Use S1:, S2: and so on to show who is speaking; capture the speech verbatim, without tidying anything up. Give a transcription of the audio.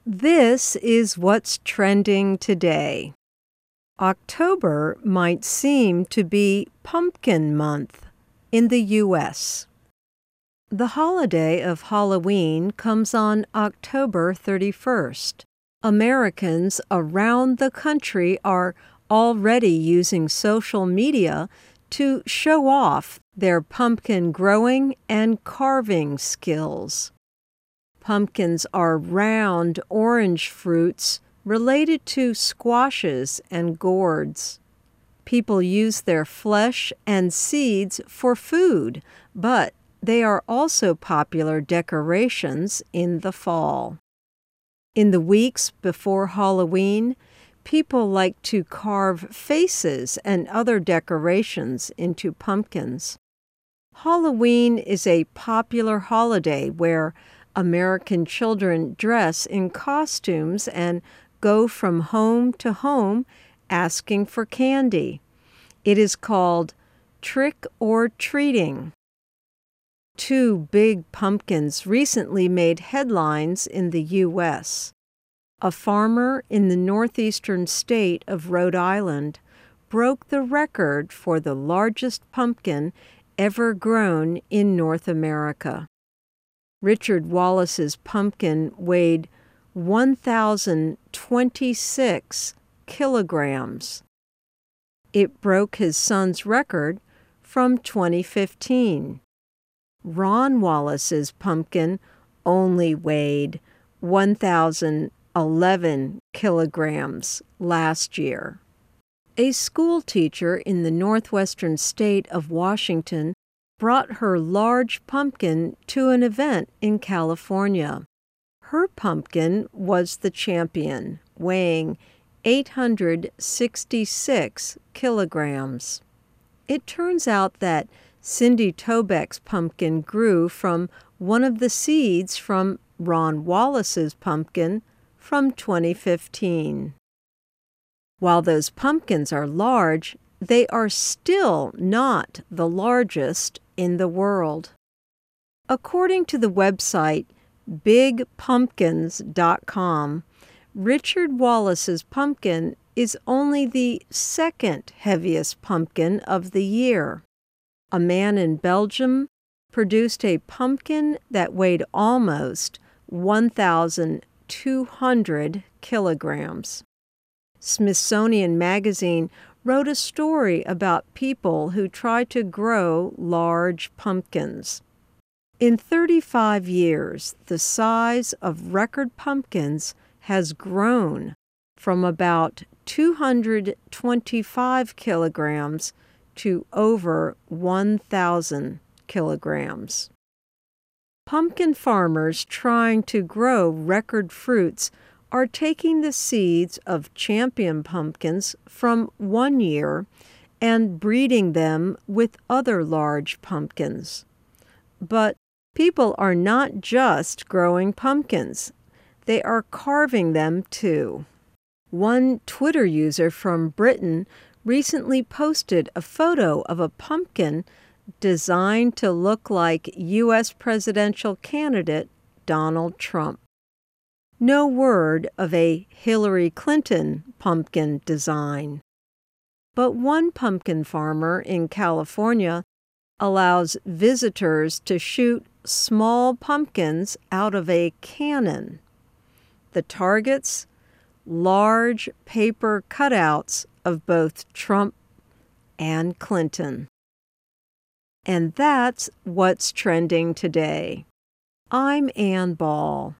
S1: This is what's trending today. October might seem to be Pumpkin Month in the U S The holiday of Halloween comes on October thirty-first. Americans around the country are already using social media to show off their pumpkin growing and carving skills. Pumpkins are round orange fruits related to squashes and gourds. People use their flesh and seeds for food, but they are also popular decorations in the fall. In the weeks before Halloween, people like to carve faces and other decorations into pumpkins. Halloween is a popular holiday where American children dress in costumes and go from home to home asking for candy. It is called trick or treating. Two big pumpkins recently made headlines in the U S A farmer in the northeastern state of Rhode Island broke the record for the largest pumpkin ever grown in North America. Richard Wallace's pumpkin weighed one thousand twenty-six kilograms. It broke his son's record from twenty fifteen. Ron Wallace's pumpkin only weighed one thousand eleven kilograms last year. A school teacher in the northwestern state of Washington brought her large pumpkin to an event in California. Her pumpkin was the champion, weighing eight hundred sixty-six kilograms. It turns out that Cindy Tobeck's pumpkin grew from one of the seeds from Ron Wallace's pumpkin from twenty fifteen. While those pumpkins are large, they are still not the largest in the world. According to the website big pumpkins dot com, Richard Wallace's pumpkin is only the second heaviest pumpkin of the year. A man in Belgium produced a pumpkin that weighed almost one thousand two hundred kilograms. Smithsonian Magazine wrote a story about people who try to grow large pumpkins. In thirty-five years, the size of record pumpkins has grown from about two hundred twenty-five kilograms to over one thousand kilograms. Pumpkin farmers trying to grow record fruits are taking the seeds of champion pumpkins from one year and breeding them with other large pumpkins. But people are not just growing pumpkins. They are carving them too. One Twitter user from Britain recently posted a photo of a pumpkin designed to look like U S presidential candidate Donald Trump. No word of a Hillary Clinton pumpkin design. But one pumpkin farmer in California allows visitors to shoot small pumpkins out of a cannon. The targets? Large paper cutouts of both Trump and Clinton. And that's what's trending today. I'm Ann Ball.